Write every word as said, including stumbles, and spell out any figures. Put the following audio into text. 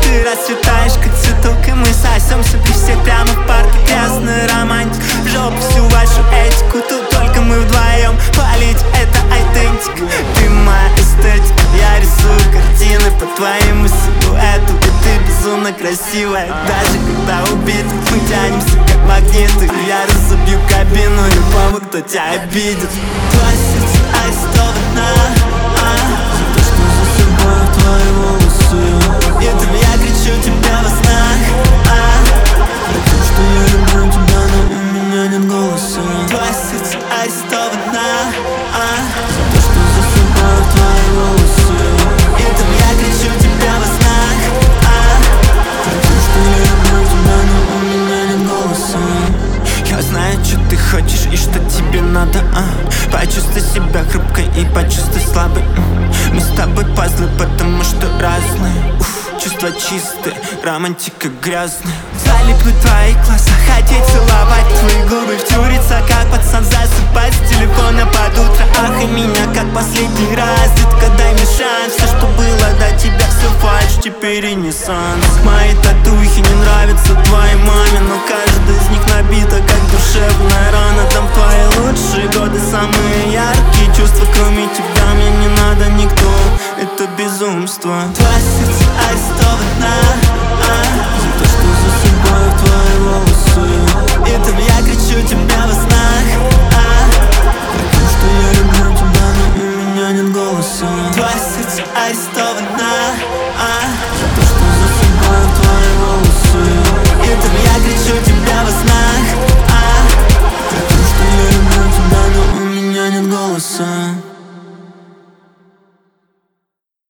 Ты расцветаешь, как цветок, и мы сосемся при всех прямо в парке. Грязный романтик, в жопу всю вашу этику. Тут только мы вдвоем, полить это айдентика. Ты моя эстетика, я рисую картины по твоему силуэту. И ты безумно красивая, даже когда убит. Мы тянемся как магниты, я разобью кабину любого, кто тебя обидит. Твое сердце арестовано, за то, что засыпаю твои волосы. И там я кричу тебе во снах, потому что я люблю тебя, но у меня нет голоса. Твое сердце арестовано, за то, что засыпаю твои волосы. И там я кричу тебе во снах, потому что я люблю тебя, но у меня нет голоса. Я знаю, что ты хочешь и что тебе надо, а? Почувствуй себя хрупкой и почувствуй слабой. Мы с тобой пазлы, потому что разные. Уф, чувства чистые, романтика грязная. Залипнуть в твоих глазах, хотеть целовать твои губы, втюриться, как пацан, засыпать с телефона под утро. Ах, и меня как последний раз, детка, дай мне шанс. Все, что было до тебя, все фальшь, теперь ренессанс. Мои татухи не нравятся твоей маме, но